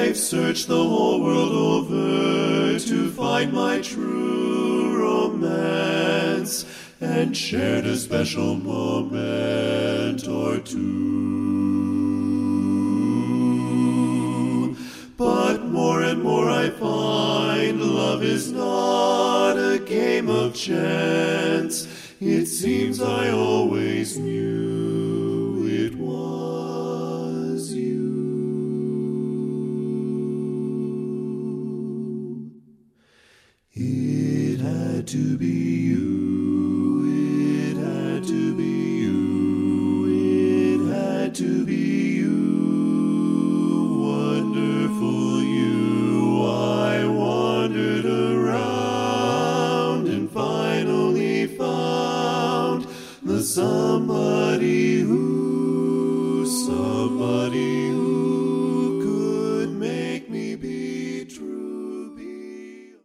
I've searched the whole world over to find my true romance, and shared a special moment or two. But more and more I find love is not a game of chance. It seems I always knew it was you. It had to be you. It had to be you. It had to be you. Wonderful you. I wandered around and finally found the somebody who could make me be true.